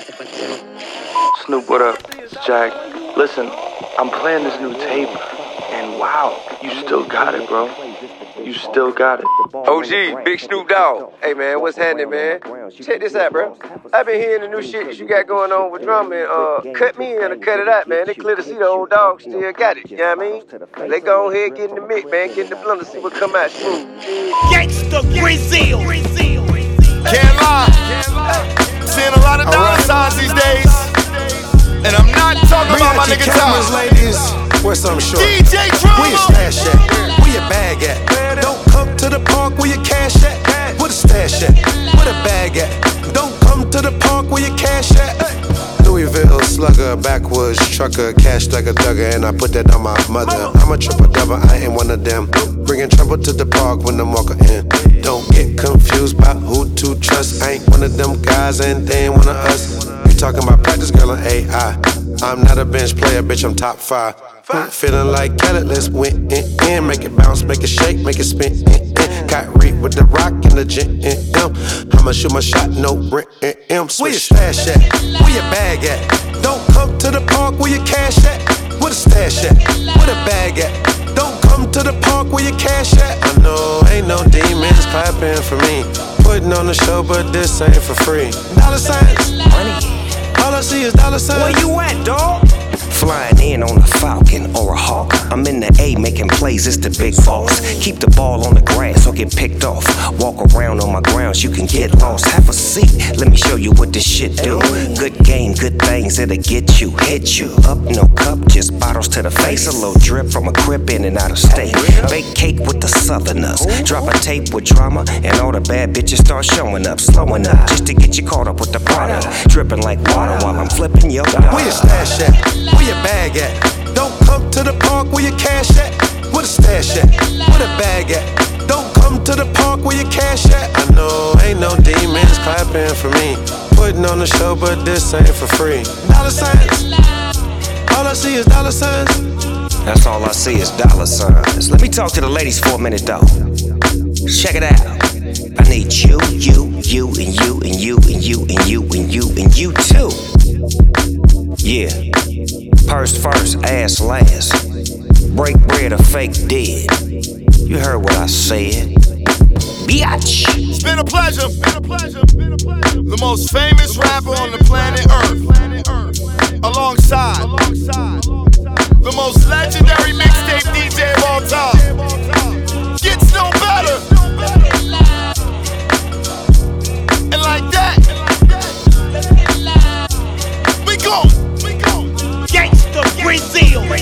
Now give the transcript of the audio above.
Snoop, what up? It's Jack. Listen, I'm playing this new tape, and wow, you still got it, bro. You still got it. OG, Big Snoop Dogg. Hey, man, what's happening, man? Check this out, bro. I've been hearing the new shit that you got going on with drama, and cut me in or cut it out, man. They clear to see the old dog still got it, you know what I mean? They go ahead, get in the mix, man, get in the blender, see what come out smooth. Gangsta Brazil. Can't lie. Seeing a lot of dollar signs these days. And I'm not talking about my nigga Tom. Ladies, where's some short? DJ Drama. Where your stash at? Where your bag at? Don't come to the park where your cash at. Where the stash at? Where the bag at? Don't come to the park where your cash at. Louisville slugger, backwoods trucker, cash like a thugger, and I put that on my mother. I'm a triple double, I ain't one of them. Bringing trouble to the park when I'm walking in. Don't get confused about who to trust. I ain't one of them guys, and they ain't one of us. You talking about practice, girl, on AI. I'm not a bench player, bitch, I'm top 5. Feeling like Kelly, let's win in. Make it bounce, make it shake, make it spin Kyrie with the rock in the gym. I'ma shoot my shot, no rent. Where your stash at? Where your bag at? Don't come to the park where your cash at. Where the stash at? Where the bag at? Don't come to the park where your cash at. I know ain't no demons clapping for me. Putting on the show, but this ain't for free. Dollar signs, Money. all I see is dollar signs. Where you at, dawg? Flying in on a Falcon or a Hawk. I'm in the A making plays, it's the big boss. Keep the ball on the grass or get picked off. Walk around on my grounds, you can get lost. Have a seat, let me show you what this shit do. Good game, good things that'll get you, hit you. Up, no cup, just bottles to the face. A little drip from a crib in and out of state. Bake cake with the southerners. Drop a tape with drama, and all the bad bitches start showing up, slowing up, just to get you caught up with the product. Dripping like water while I'm flipping your dollar. Where your stash at? Where your bag at? Don't come to the park where your cash at. Where the stash at? Where the bag at? Don't come to the park where your cash at. I know ain't no demons clapping for me. Putting on the show, but this ain't for free. Dollar signs, all I see is dollar signs. That's all I see is dollar signs. Let me talk to the ladies for a minute though. Check it out. I need you, and you, and you, and you, and you, and you, and you too. Yeah. Purse first, ass last. Break bread or fake dead. You heard what I said. Biatch. It's been a pleasure. The most famous rapper on the planet Earth. Alongside the most legendary mixtape DJ of all time. Gets no better. And like that, we go. Gangsta Brazil.